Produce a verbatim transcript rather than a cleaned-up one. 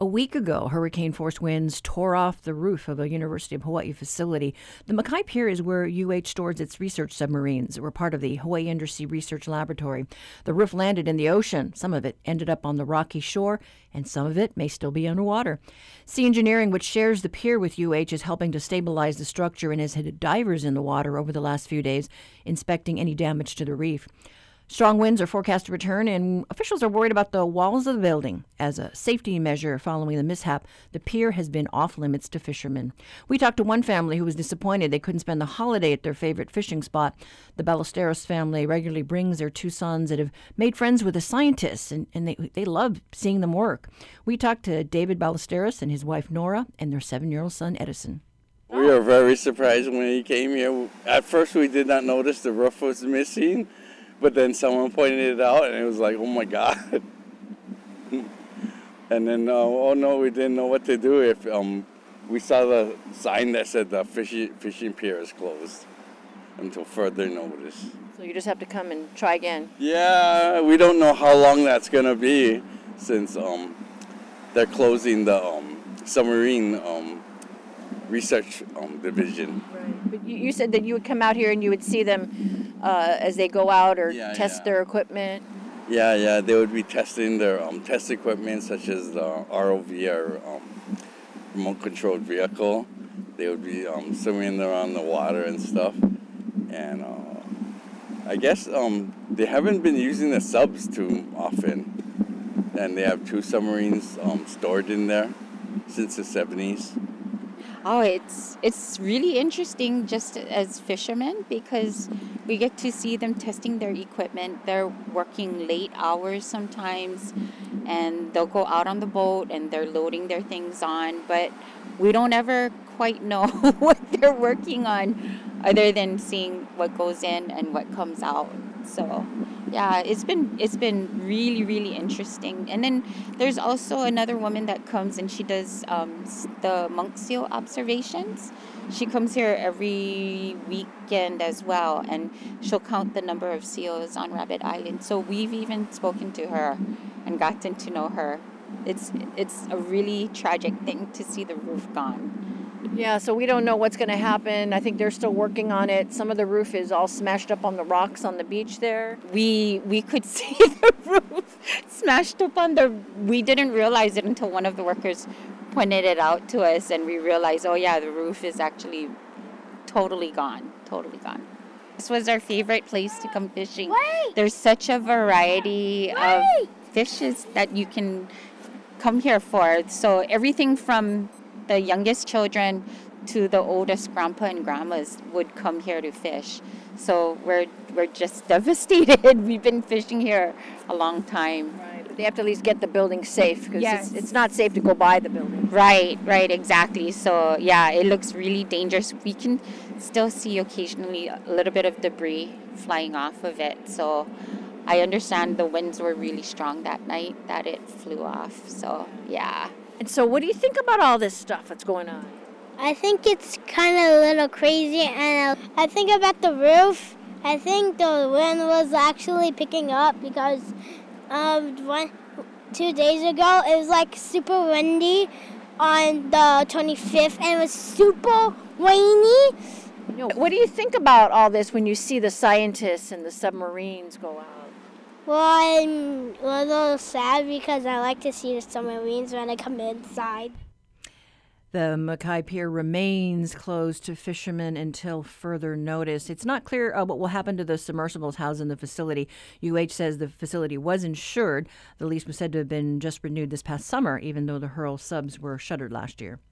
A week ago, hurricane-force winds tore off the roof of a University of Hawaii facility. The Mackay Pier is where U H stores its research submarines. They were part of the Hawaii Undersea Research Laboratory. The roof landed in the ocean. Some of it ended up on the rocky shore, and some of it may still be underwater. Sea Engineering, which shares the pier with U H, is helping to stabilize the structure and has had divers in the water over the last few days, inspecting any damage to the reef. Strong winds are forecast to return, and officials are worried about the walls of the building. As a safety measure following the mishap, the pier has been off limits to fishermen. We talked to one family who was disappointed they couldn't spend the holiday at their favorite fishing spot. The Ballesteros family regularly brings their two sons that have made friends with the scientists, and, and they, they love seeing them work. We talked to David Ballesteros and his wife Nora and their seven-year-old son Edison. We were very surprised when he came here. At first we did not notice the roof was missing. But then someone pointed it out, and it was like, oh, my God. And then, uh, oh, no, we didn't know what to do if um, we saw the sign that said the fishing, fishing pier is closed until further notice. So you just have to come and try again. Yeah, we don't know how long that's going to be since um, they're closing the um, submarine um, research um, division. Right. But you, you said that you would come out here and you would see them Uh, as they go out or yeah, test yeah. their equipment? Yeah, yeah, they would be testing their um, test equipment, such as the R O V, or um, remote-controlled vehicle. They would be um, swimming around the water and stuff. And uh, I guess um, they haven't been using the subs too often. And they have two submarines um, stored in there since the seventies. Oh, it's it's really interesting just as fishermen because we get to see them testing their equipment. They're working late hours sometimes, and they'll go out on the boat and they're loading their things on, but we don't ever quite know what they're working on other than seeing what goes in and what comes out. So yeah, it's been it's been really, really interesting. And then there's also another woman that comes and she does um, the monk seal observations. She comes here every weekend as well, and she'll count the number of seals on Rabbit Island. So we've even spoken to her and gotten to know her. It's it's a really tragic thing to see the roof gone. Yeah, so we don't know what's going to happen. I think they're still working on it. Some of the roof is all smashed up on the rocks on the beach there. We we could see the roof smashed up on the... We didn't realize it until one of the workers pointed it out to us, and we realized, oh yeah, the roof is actually totally gone, totally gone. This was our favorite place to come fishing. Wait. There's such a variety Wait. of fishes that you can come here for. So everything from the youngest children to the oldest grandpa and grandmas would come here to fish. So we're we're just devastated. We've been fishing here a long time. Right, but they have to at least get the building safe because Yes. it's, it's not safe to go by the building. Right, right, exactly. So yeah, it looks really dangerous. We can still see occasionally a little bit of debris flying off of it. So I understand the winds were really strong that night that it flew off. So yeah. And so what do you think about all this stuff that's going on? I think it's kind of a little crazy, and I think about the roof. I think the wind was actually picking up because um, one, two days ago it was like super windy on the twenty-fifth, and it was super rainy. You know, what do you think about all this when you see the scientists and the submarines go out? Well, I'm a little sad because I like to see the submarines when I come inside. The Mackay Pier remains closed to fishermen until further notice. It's not clear uh, what will happen to the submersibles housed in the facility. U H says the facility was insured. The lease was said to have been just renewed this past summer, even though the Hurl subs were shuttered last year.